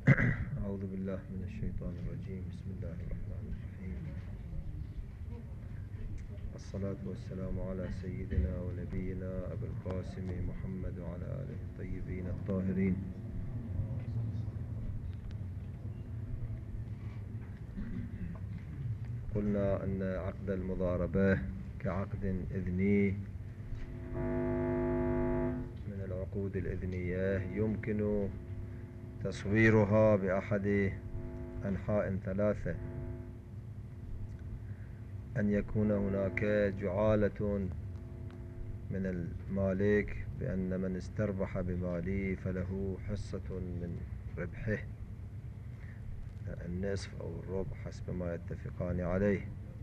أعوذ بالله من الشيطان الرجيم. بسم الله الرحمن الرحيم. الصلاة والسلام على سيدنا ونبينا أبي القاسم محمد وعلى آله الطيبين الطاهرين. قلنا أن عقد المضاربة كعقد إذني من العقود الإذنية يمكن تصويرها بأحد أنحاء ثلاثة: أن يكون هناك جعالة من المالك بأن من استربح بمالي فله حصة من ربحه، النصف أو الربع حسب ما يتفقان عليه.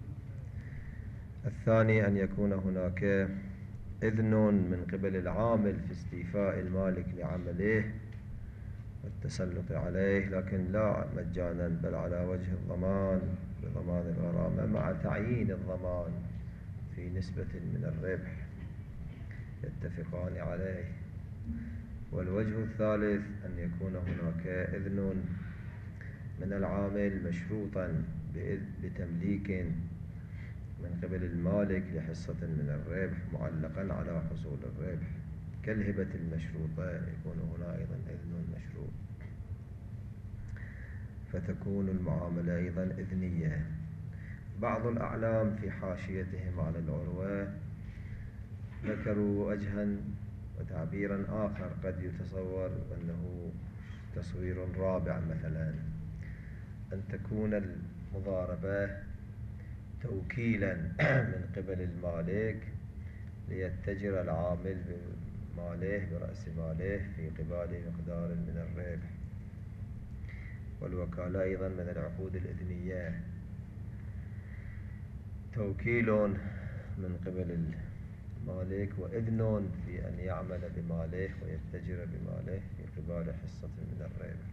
الثاني أن يكون هناك إذن من قبل العامل في استيفاء المالك لعمله والتسلط عليه، لكن لا مجانا بل على وجه الضمان بضمان الغرامة مع تعيين الضمان في نسبة من الربح يتفقان عليه. والوجه الثالث أن يكون هناك إذن من العامل مشروطا بتمليك من قبل المالك لحصة من الربح معلقا على حصول الربح كالهبة المشروطة، يكون هنا أيضا إذن مشروط، فتكون المعاملة أيضا إذنية. بعض الأعلام في حاشيتهم على العروة ذكروا وجها وتعبيرا آخر قد يتصور أنه تصوير رابع، مثلا أن تكون المضاربة توكيلا من قبل المالك ليتجر العامل بماله برأس ماله في قبال مقدار من الربح. والوكالة أيضا من العقود الإذنية، توكيل من قبل المالك وإذن في أن يعمل بماله ويتجر بماله في قبال حصة من الربح،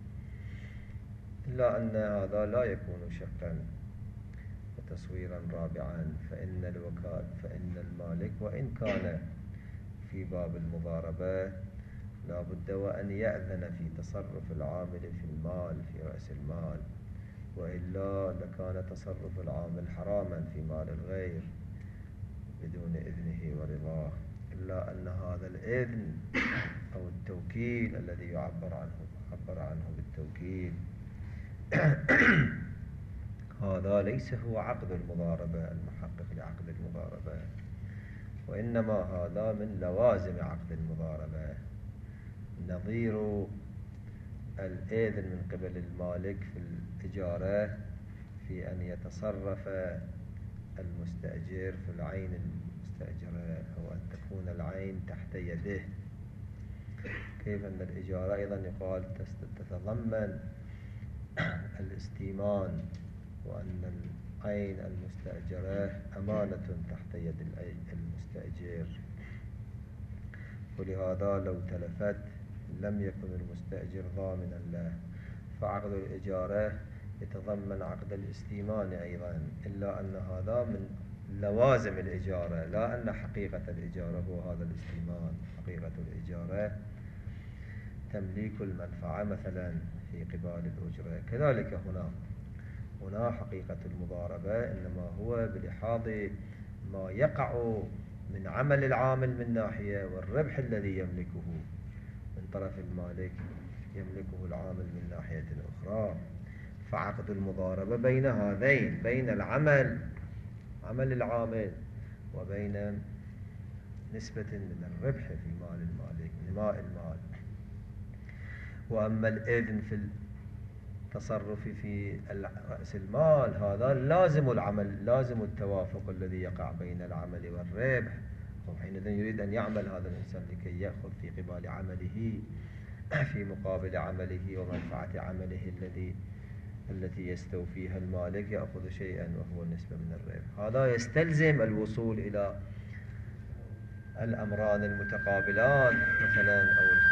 إلا أن هذا لا يكون شقا وتصويرا رابعا، فإن المالك وإن كان في باب المضاربة لا بد وأن يأذن في تصرف العامل في المال في رأس المال، وإلا لكان تصرف العامل حراما في مال الغير بدون إذنه ورضاه. إلا أن هذا الإذن أو التوكيل الذي عبر عنه بالتوكيل هذا ليس هو عقد المضاربة المحقق لعقد المضاربة، وإنما هذا من لوازم عقد المضاربة، نظير الإذن من قبل المالك في الإجارة في أن يتصرف المستأجر في العين المستأجرة أو أن تكون العين تحت يده. كيف أن الإجارة أيضا يقال تتضمن الاستيمان، وأن العين المستأجرة أمانة تحت يد المستأجر، ولهذا لو تلفت لم يكن المستأجر ضامنا له، فعقد الإجارة يتضمن عقد الاستيمان أيضا، إلا أن هذا من لوازم الإجارة، لا أن حقيقة الإجارة هو هذا الاستيمان. حقيقة الإجارة تمليك المنفعة مثلا في قبال الأجرة. كذلك هنا حقيقة المضاربة إنما هو بلحاظ ما يقع من عمل العامل من ناحية والربح الذي يملكه من طرف المالك يملكه العامل من ناحية أخرى. فعقد المضاربة بين هذين، بين عمل العامل وبين نسبة من الربح في مال المالك نماء المال. وأما الإذن في التصرف في رأس المال هذا لازم العمل، لازم التوافق الذي يقع بين العمل والربح، وحينئذ يريد أن يعمل هذا الإنسان لكي يأخذ في قبال عمله في مقابل عمله ومنفعة عمله التي يستوفيها المالك يأخذ شيئا وهو النسبة من الربح. هذا يستلزم الوصول إلى الأمران المتقابلان مثلا، أو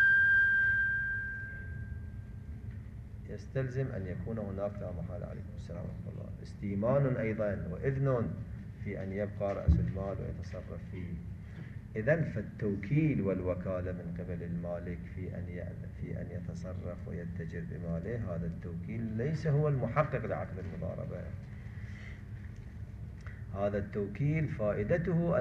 يستلزم أن يكون هناك، لا محالة، عليكم السلام ورحمة الله، استيمان أيضا وإذن في أن يبقى رأس المال ويتصرف فيه. إذن فالتوكيل والوكالة من قبل المالك في أن يتصرف ويتجر بماله، هذا التوكيل ليس هو المحقق لعقد المضاربة. هذا التوكيل فائدته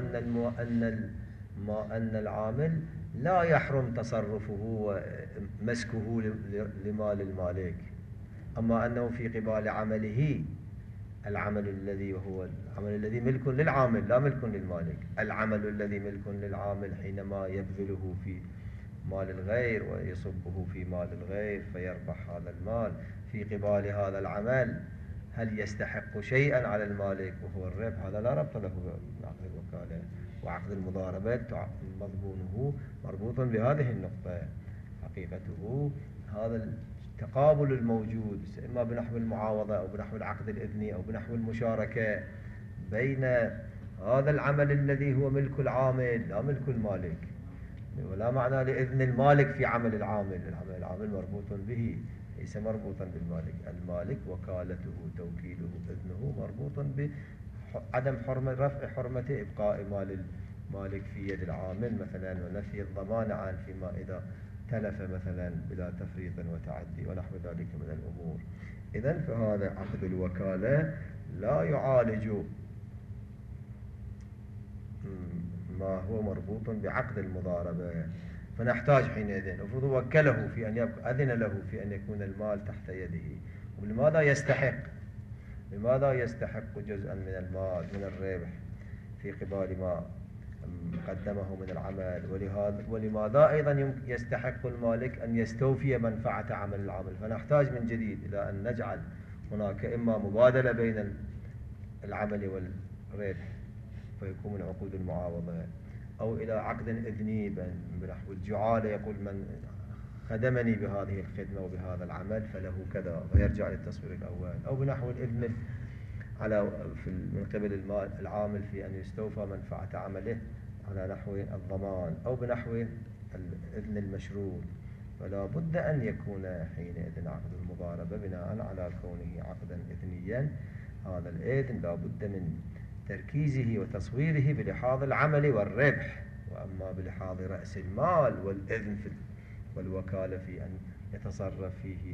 أن العامل لا يحرم تصرفه ومسكه لمال المالك، أما أنه في قبال عمله، العمل الذي ملك للعامل لا ملك للمالك، العمل الذي ملك للعامل حينما يبذله في مال الغير ويصبه في مال الغير فيربح هذا المال، في قبال هذا العمل هل يستحق شيئا على المالك وهو الربح؟ هذا لا ربط له بعقد الوكالة. وعقد المضاربة مضمونه مربوط بهذه النقطة، حقيقته هذا التقابل الموجود إما بنحو المعاوضة أو بنحو العقد الإذني أو بنحو المشاركة بين هذا العمل الذي هو ملك العامل لا ملك المالك، ولا معنى لإذن المالك في عمل العامل. العامل مربوط به ليس مربوطا بالمالك. المالك وكالته توكيله إذنه مربوط بعدم رفع حرمة إبقاء مال المالك في يد العامل مثلا، ونفي الضمان عنه فيما إذا تلف مثلا بلا تفريط وتعدي ونحو ذلك من الأمور. إذن فهذا عقد الوكالة لا يعالج ما هو مربوط بعقد المضاربة، فنحتاج حينئذ المفروض وكله في أن يبقى، أذن له في أن يكون المال تحت يده. ولماذا يستحق؟ لماذا يستحق جزءا من المال من الربح في قبال ما قدمه من العمل؟ ولماذا أيضا يستحق المالك أن يستوفي منفعة عمل العمل؟ فنحتاج من جديد إلى أن نجعل هناك إما مبادلة بين العمل والربح فيكون من عقود المعاوضة، أو إلى عقد إذني بنحو الجعالة، يقول من خدمني بهذه الخدمة وبهذا العمل فله كذا ويرجع للتصوير الأول، أو بنحو الإذن من قبل العامل في أن يستوفى منفعة عمله على نحو الضمان، أو بنحو الإذن المشروط. فلا بد أن يكون حينئذ عقد المضاربة بناء على كونه عقدا إذنيا، هذا الإذن لا بد من تركيزه وتصويره بلحاظ العمل والربح، وأما بلحاظ رأس المال والإذن والوكالة في أن يتصرف فيه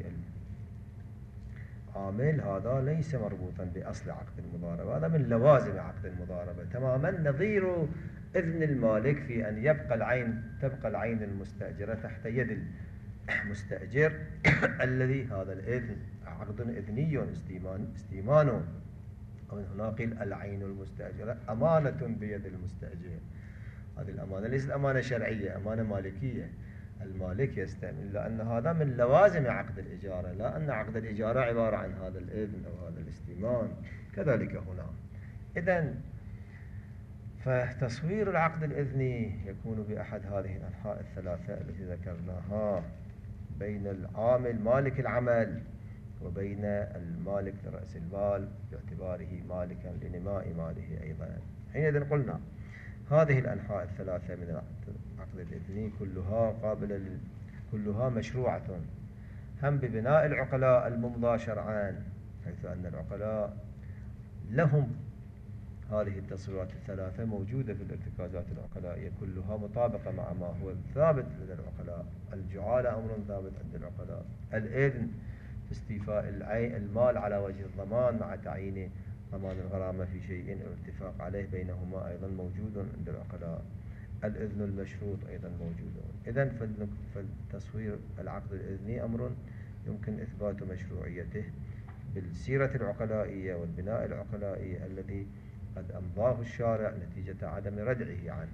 العامل، هذا ليس مربوطا بأصل عقد المضاربة، هذا من لوازم عقد المضاربة تماما، نظير إذن المالك في أن تبقى العين المستأجرة تحت يد المستأجر الذي هذا الإذن عقد إذني استيمان، ومن هنا قيل العين المستأجرة أمانة بيد المستأجر. هذه الأمانة ليست أمانة شرعية، أمانة مالكية، المالك يستعمل، لأن هذا من لوازم عقد الإجارة، لا أن عقد الإجارة عبارة عن هذا الإذن أو هذا الاستيمان. كذلك هنا. إذن فتصوير العقد الإذني يكون بأحد هذه الأنحاء الثلاثة التي ذكرناها بين العامل مالك العمل وبين المالك لرأس المال باعتباره مالكا لنماء ماله أيضا. حينئذ قلنا هذه الأنحاء الثلاثة من العقد الإذني كلها مشروعة، هم ببناء العقلاء الممضى شرعا، حيث أن العقلاء لهم هذه التصورات الثلاثة موجودة في الارتكازات العقلائية، كلها مطابقة مع ما هو ثابت لدى العقلاء. الجعالة أمر ثابت عند العقلاء، الإذن في استيفاء المال على وجه الضمان مع تعيين ضمان الغرامة في شيء الاتفاق عليه بينهما أيضا موجود عند العقلاء، الإذن المشروط أيضا موجود. إذن فالتصوير العقد الإذني أمر يمكن إثبات مشروعيته بالسيرة العقلائية والبناء العقلائي الذي قد أمضاه الشارع نتيجة عدم ردعه عنه.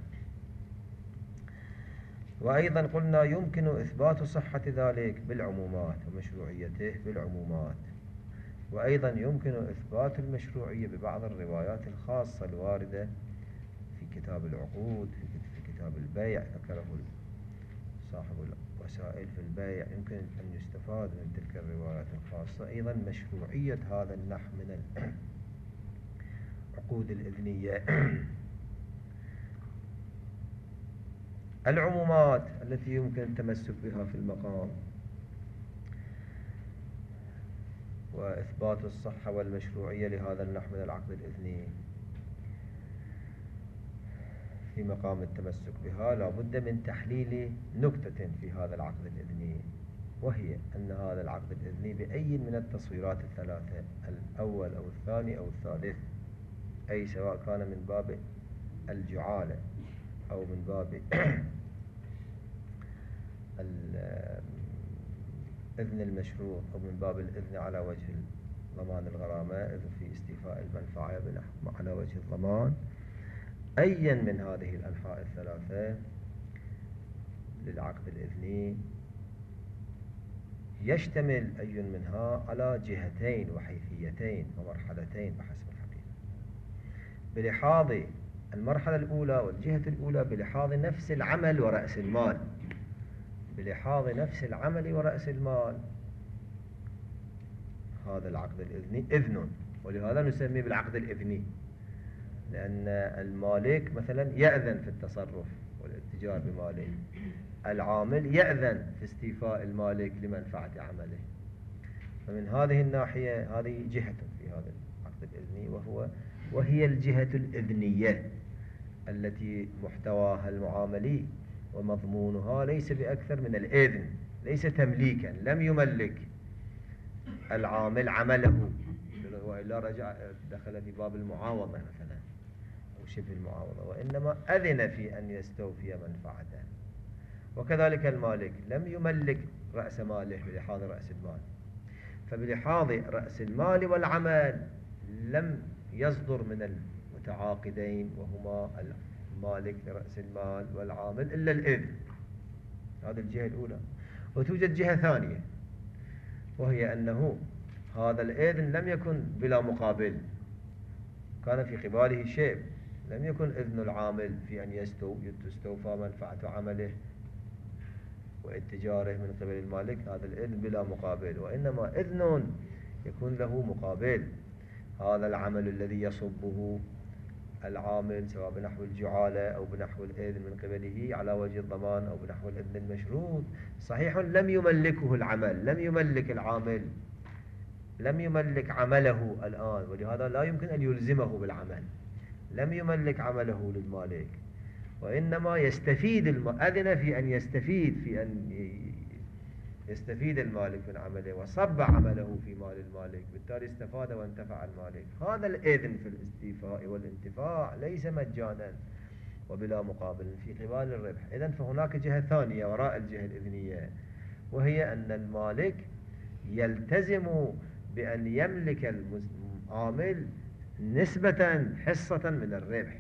وأيضا قلنا يمكن إثبات صحة ذلك بالعمومات ومشروعيته بالعمومات، وأيضا يمكن إثبات المشروعية ببعض الروايات الخاصة الواردة في كتاب العقود، في كتاب البيع ذكره صاحب الوسائل في البيع، يمكن أن يستفاد من تلك الروايات الخاصة. أيضا مشروعية هذا النحو من العقود الإذنية. العمومات التي يمكن التمسك بها في المقام وإثبات الصحة والمشروعية لهذا النحو من العقد الإذني. في مقام التمسك بها لا بد من تحليل نكتة في هذا العقد الإذني، وهي أن هذا العقد الإذني بأي من التصويرات الثلاثة، الأول أو الثاني أو الثالث، أي سواء كان من باب الجعالة أو من باب الإذن المشروط أو من باب الإذن على وجه ضمان الغرامة، إذن في استيفاء المنفعة على وجه الضمان، أيا من هذه الأنحاء الثلاثة للعقد الإذني يشتمل أي منها على جهتين وحيثيتين ومرحلتين بحسب الحقيقة، بلحاظ المرحلة الأولى والجهة الأولى بلحاظ نفس العمل ورأس المال، بلحاظ نفس العمل ورأس المال هذا العقد الإذني إذن، ولهذا نسميه بالعقد الإذني، لأن المالك مثلا يأذن في التصرف والاتجار بماله، العامل يأذن في استيفاء المالك لمنفعة عمله. فمن هذه الناحية هذه جهة في هذا العقد الإذني، وهي الجهة الإذنية التي محتواها المعاملي ومضمونها ليس بأكثر من الإذن، ليس تمليكا، لم يملك العامل عمله وإلا رجع دخل في باب المعاوضة مثلا أو شبه المعاوضة، وإنما أذن في أن يستوفي منفعته. وكذلك المالك لم يملك رأس ماله بلحاظ رأس المال، فبلحاظ رأس المال والعمل لم يصدر من المتعاقدين وهما المالك لرأس المال والعامل إلا الإذن. هذه الجهة الأولى. وتوجد جهة ثانية، وهي أنه هذا الإذن لم يكن بلا مقابل، كان في قباله شيء، لم يكن إذن العامل في أن يستوفى منفعة عمله واتجاره من قبل المالك هذا الإذن بلا مقابل، وإنما إذن يكون له مقابل، هذا العمل الذي يصبه العامل سواء بنحو الجعالة أو بنحو الإذن من قبله على وجه الضمان أو بنحو الإذن المشروط، صحيح لم يملكه العمل، لم يملك العامل، لم يملك عمله الآن، ولهذا لا يمكن أن يلزمه بالعمل، لم يملك عمله للمالك، وإنما يستفيد أذن في أن يستفيد المالك من عمله وصب عمله في مال المالك، بالتالي استفاد وانتفع المالك. هذا الإذن في الاستيفاء والانتفاع ليس مجانا وبلا مقابل في قبال الربح. إذن فهناك جهة ثانية وراء الجهة الإذنية، وهي أن المالك يلتزم بأن يملك العامل نسبة حصة من الربح.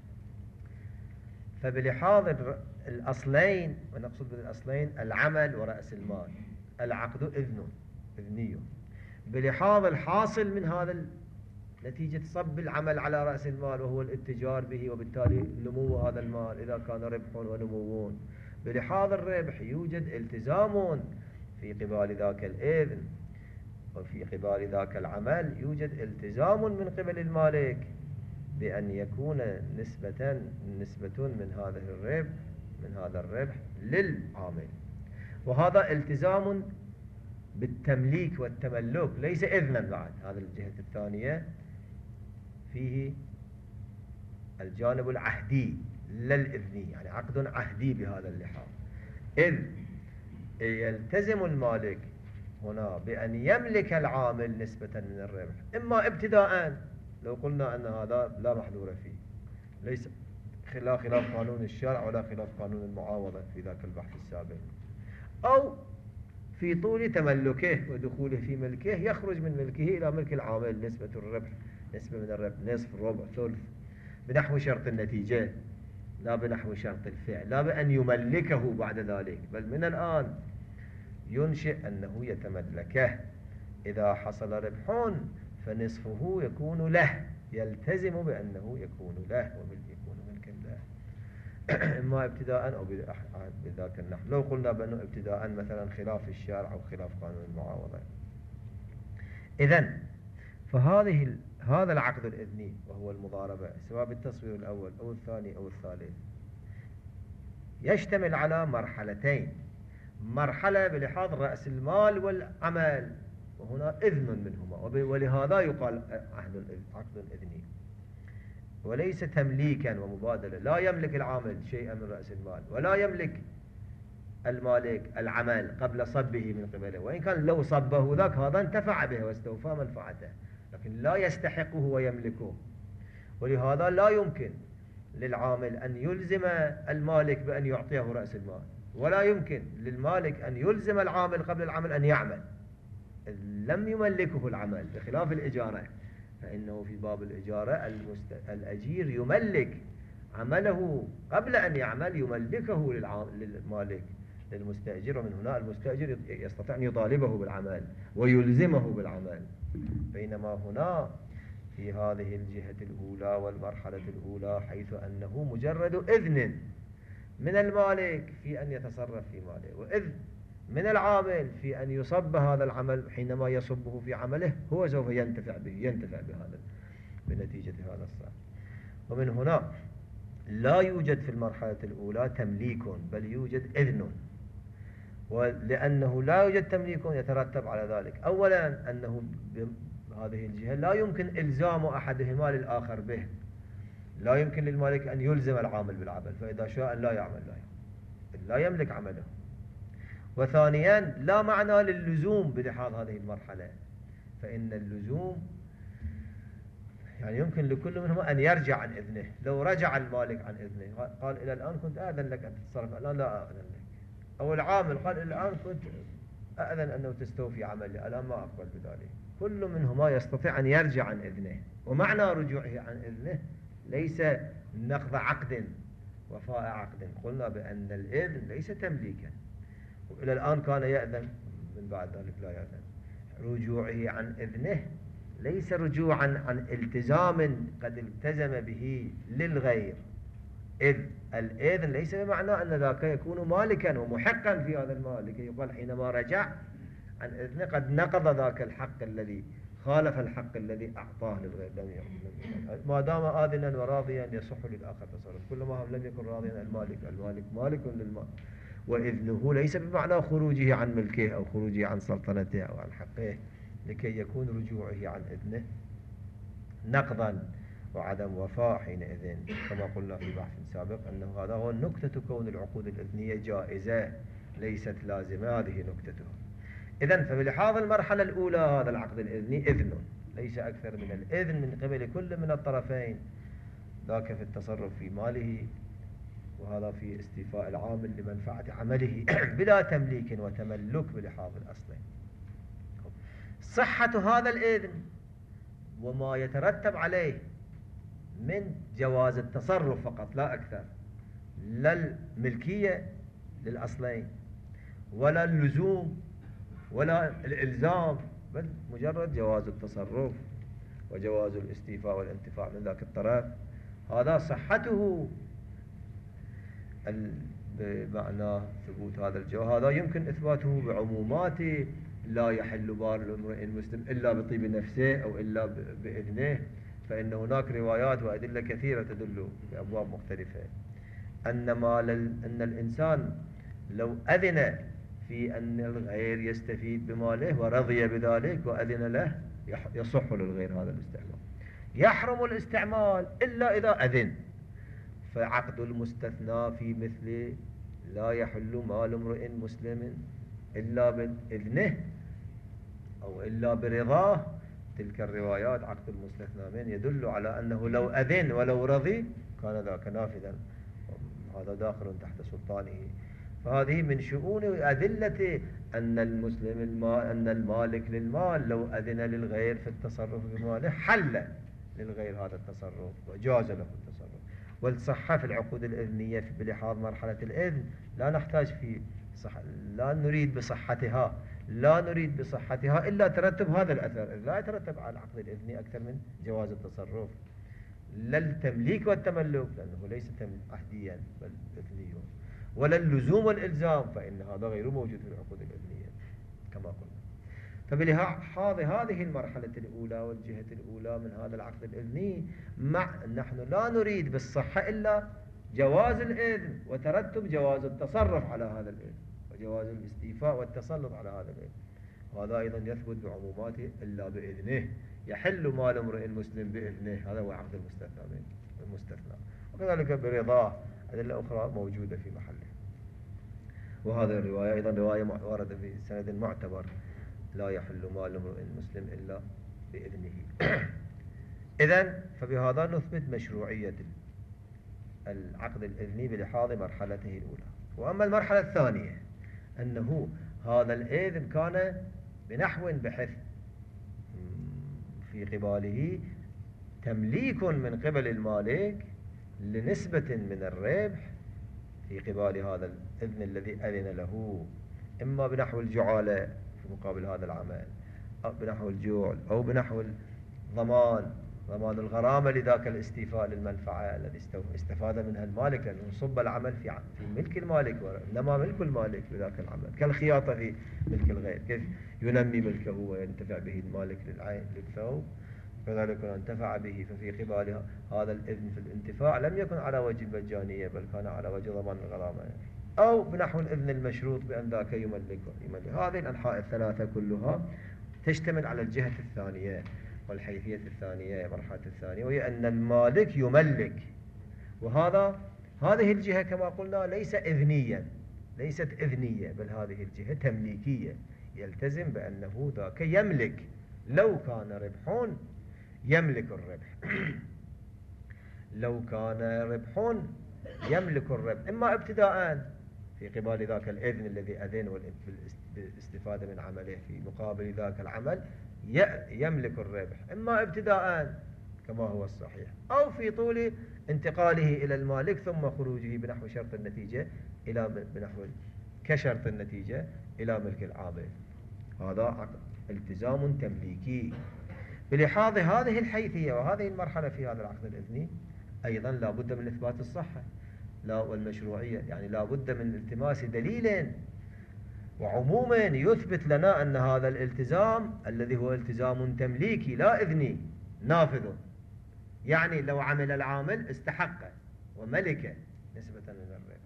فبلحاظ الأصلين، ونقصد بالأصلين العمل ورأس المال، العقد إذني، بلحاظ الحاصل من هذا نتيجة صب العمل على رأس المال وهو الاتجار به وبالتالي نمو هذا المال إذا كان ربح ونمو، بلحاظ الربح يوجد التزام في قبال ذاك الإذن، وفي قبال ذاك العمل يوجد التزام من قبل المالك بأن يكون نسبة من هذا الربح للعامل، وهذا التزام بالتمليك والتملك ليس إذنا بعد. هذا الجهة الثانية فيه الجانب العهدي لا الإذني، يعني عقد عهدي بهذا اللحاظ، إذ يلتزم المالك هنا بأن يملك العامل نسبة من الربح، إما ابتداء لو قلنا أن هذا لا محذور فيه، ليس لا خلاف قانون الشرع ولا خلاف قانون المعاوضة في ذاك البحث السابق، أو في طول تملكه ودخوله في ملكه يخرج من ملكه إلى ملك العامل نسبة الربح، نسبة من الربح، نصف، ربع، ثلث، بنحو شرط النتيجة لا بنحو شرط الفعل، لا بأن يملكه بعد ذلك، بل من الآن ينشئ أنه يتملكه. إذا حصل ربح فنصفه يكون له، يلتزم بأنه يكون له ويكون ملكا له، إما ابتداء أو بذاك النحو. لو قلنا بأنه ابتداء مثلا خلاف الشرع أو خلاف قانون المعاوضة. إذن هذا العقد الإذني وهو المضاربة سواء بالتصوير الأول أو الثاني أو الثالث يشتمل على مرحلتين، مرحلة بلحاظ رأس المال والعمل، وهنا إذن منهما، ولهذا يقال عقد إذني. وليس تمليكا ومبادلة. لا يملك العامل شيئا من رأس المال، ولا يملك المالك العمل قبل صبه من قبله، وإن كان لو صبه ذاك هذا انتفع به واستوفى منفعته، لكن لا يستحقه ويملكه. ولهذا لا يمكن للعامل أن يلزم المالك بأن يعطيه رأس المال، ولا يمكن للمالك أن يلزم العامل قبل العمل أن يعمل. لم يملكه العمل، بخلاف الإجارة، فإنه في باب الإجارة الأجير يملك عمله قبل أن يعمل، يملكه للمالك للمستأجر، ومن هنا المستأجر يستطيع أن يطالبه بالعمل ويلزمه بالعمل. بينما هنا في هذه الجهة الأولى والمرحلة الأولى، حيث أنه مجرد إذن من المالك في أن يتصرف في ماله، وإذن من العامل في أن يصب هذا العمل، حينما يصبه في عمله هو سوف ينتفع بهذا بنتيجة هذا الصرف. ومن هنا لا يوجد في المرحلة الأولى تمليك، بل يوجد إذن. ولأنه لا يوجد تمليك يترتب على ذلك أولا أنه بهذه الجهة لا يمكن إلزام أحدهما للآخر به. لا يمكن للمالك أن يلزم العامل بالعمل، فإذا شاء لا يعمل لا يملك عمله. وثانيا لا معنى للزوم بلحاظ هذه المرحلة، فإن اللزوم يعني يمكن لكل منهما أن يرجع عن إذنه. لو رجع المالك عن إذنه قال إلى الآن كنت أأذن لك أن تتصرف، الآن لا أأذن لك، أو العامل قال إلى الآن كنت أأذن أنه تستوفي عملي، الآن ما أقبل بذلك. كل منهما يستطيع أن يرجع عن إذنه، ومعنى رجوعه عن إذنه ليس نقض عقد وفاء عقد. قلنا بأن الإذن ليس تمليكا، وإلى الآن كان يأذن، من بعد ذلك لا يأذن. رجوعه عن إذنه ليس رجوعا عن التزام قد التزم به للغير، إذ الإذن ليس بمعنى أن ذاك يكون مالكا ومحقا في هذا المال، لكي يقال حينما رجع عن إذنه قد نقض ذاك الحق الذي خالف الحق الذي أعطاه للغير. ما دام آذنا وراضيا يصح للآخر تصرف، كلما لم يكن راضيا المالك مالك للمال. وإذنه ليس بمعنى خروجه عن ملكه أو خروجه عن سلطنته أو عن حقه، لكي يكون رجوعه عن إذنه نقضا وعدم وفاء حينئذ، كما قلنا في بحث سابق أنه هذا هو النكتة، كون العقود الإذنية جائزة ليست لازمة، هذه نكتته. إذن فبلحاظ المرحلة الأولى هذا العقد الإذني إذن، ليس أكثر من الإذن من قبل كل من الطرفين، ذاك في التصرف في ماله، وهذا في استيفاء العامل لمنفعة عمله بلا تمليك وتملك بلحاظ الأصلين. صحة هذا الإذن وما يترتب عليه من جواز التصرف فقط لا أكثر، لا الملكية للأصلين ولا اللزوم ولا الإلزام، بل مجرد جواز التصرف وجواز الاستيفاء والانتفاع من ذاك الطرف. هذا صحته بمعنى ثبوت هذا الجواز، هذا يمكن إثباته بعمومات لا يحل بال الامرئ المسلم إلا بطيب نفسه أو إلا بإذنه، فإن هناك روايات وأدلة كثيرة تدل بأبواب مختلفة أن الإنسان لو أذن في أن الغير يستفيد بماله ورضي بذلك وأذن له يصح للغير هذا الاستعمال. يحرم الاستعمال إلا إذا أذن، فعقد المستثنى في مثل لا يحل مال امرئ مسلم إلا بإذنه أو إلا برضاه، تلك الروايات عقد المستثنى من يدل على أنه لو أذن ولو رضي كان ذاك نافذا، هذا داخل تحت سلطانه. فهذه من شؤون أدلة أن أن المالك للمال لو أذن للغير في التصرف بماله حل للغير هذا التصرف وجاز له التصرف. والصحة في العقود الإذنية بلحاظ مرحلة الإذن لا نحتاج لا نريد بصحتها إلا ترتب هذا الأثر، لا يترتب على العقد الإذني أكثر من جواز التصرف، لا التمليك والتملك لأنه ليس عهديا بل إذني، ولا اللزوم والإلزام فإن هذا غير موجود في العقود الإذنية كما قلنا. فبلحاظ هذه المرحلة الأولى والجهة الأولى من هذا العقد الإذني نحن لا نريد بالصحة إلا جواز الإذن وترتب جواز التصرف على هذا الإذن وجواز الاستيفاء والتسلط على هذا الإذن. وهذا أيضا يثبت بعموماته إلا بإذنه، يحل مال امرئ مسلم بإذنه، هذا هو عقد المستثنى منه. مستثنى، وكذلك برضاه أدلة أخرى موجودة في محله. وهذه الرواية أيضا رواية واردة في سند معتبر: لا يحل مال امرئ مسلم إلا بإذنه. إذن فبهذا نثبت مشروعية العقد الإذني بلحاظ مرحلته الأولى. وأما المرحلة الثانية أنه هذا الإذن كان بنحو بحيث في قباله تمليك من قبل المالك لنسبة من الربح في قبال هذا الإذن الذي أذن له، إما بنحو الجعالة في مقابل هذا العمل، أو بنحو الجعل، أو بنحو ضمان الغرامة لذاك الاستيفاء للمنفعة الذي استفاد منها المالك، لأنه صب العمل في ملك المالك، وإنما ملك المالك لذاك العمل، كالخياطة في ملك الغير، كيف ينمي ملكه وينتفع به المالك للثوب، كذلك انتفع به. ففي قبال هذا الإذن في الانتفاع لم يكن على وجه المجانية، بل كان على وجه ضمان الغرامة، أو بنحو الإذن المشروط بأن ذاك يملك. هذه الأنحاء الثلاثة كلها تشتمل على الجهة الثانية والحيثية الثانية، المرحلة الثانية، وهي أن المالك يملك. هذه الجهة كما قلنا ليست إذنية، بل هذه الجهة تمليكية، يلتزم بأنه ذاك يملك. لو كان ربح يملك الربح لو كان ربح يملك الربح، إما ابتداء في قبال ذاك الإذن الذي أذن بالاستفادة من عمله في مقابل ذاك العمل يملك الربح، إما ابتداء كما هو الصحيح، أو في طول انتقاله إلى المالك ثم خروجه بنحو شرط النتيجة كشرط النتيجة إلى ملك العامل. هذا التزام تمليكي. بلحاظ هذه الحيثية وهذه المرحلة في هذا العقد الإذني أيضا لا بد من إثبات الصحة والمشروعية، يعني لا بد من التماس دليل وعموما يثبت لنا أن هذا الالتزام الذي هو التزام تمليكي لا إذني نافذ. يعني لو عمل العامل استحق وملك نسبة من الربح،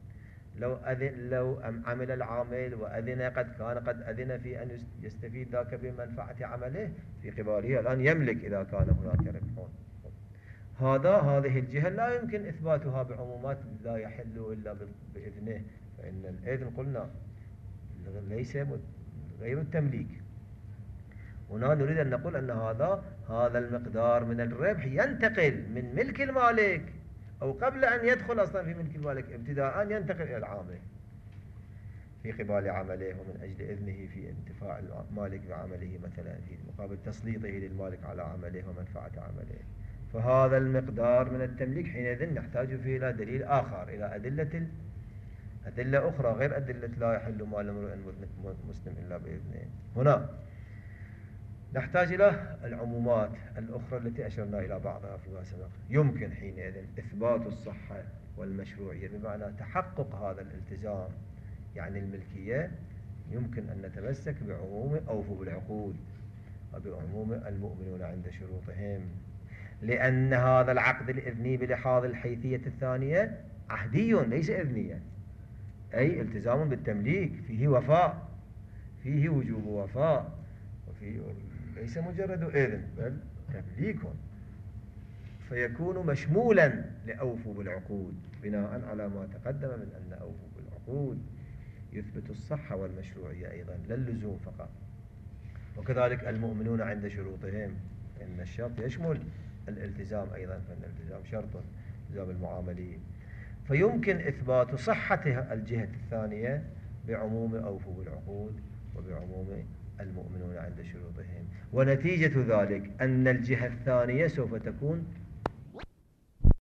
لو عمل العامل وأذن قد أذن في أن يستفيد ذاك بمنفعة عمله في قباله، الآن يملك إذا كان هناك ربح. هذه الجهة لا يمكن إثباتها بعمومات لا يحل إلا بإذنه، فإن الإذن قلنا ليس غير التمليك. هنا نريد أن نقول أن هذا المقدار من الربح ينتقل من ملك المالك، أو قبل أن يدخل أصلا في ملك المالك ابتداء ينتقل إلى العامل في قبال عمله، ومن أجل إذنه في انتفاع المالك بعمله، مثلا في مقابل تسليطه للمالك على عمله ومنفعة عمله. فهذا المقدار من التمليك حينئذ نحتاج فيه إلى دليل آخر، إلى أدلة أخرى غير أدلة لا يحل مال امرئ مسلم إلا بإذنه. هنا نحتاج إلى العمومات الأخرى التي أشرنا إلى بعضها فيما سبق. يمكن حينئذ إثبات الصحة والمشروعية، بمعنى تحقق هذا الالتزام، يعني الملكية، يمكن أن نتمسك بعموم أوفوا بالعقود وبعموم المؤمنون عند شروطهم، لأن هذا العقد الإذني بلحاظ الحيثية الثانية عهدي ليس إذنيا، أي التزام بالتمليك، فيه وفاء، فيه وجوب وفاء، ليس مجرد إذن بل تمليك، فيكون مشمولا لأوفوا بالعقود، بناء على ما تقدم من أن أوفوا بالعقود يثبت الصحة والمشروعية أيضا، لا اللزوم فقط. وكذلك المؤمنون عند شروطهم، إن الشرط يشمل الالتزام أيضا، فإن الالتزام شرط التزام المعاملين. فيمكن إثبات صحة الجهة الثانية بعموم أوفوا بالعقود وبعموم المؤمنون عند شروطهم، ونتيجة ذلك أن الجهة الثانية سوف تكون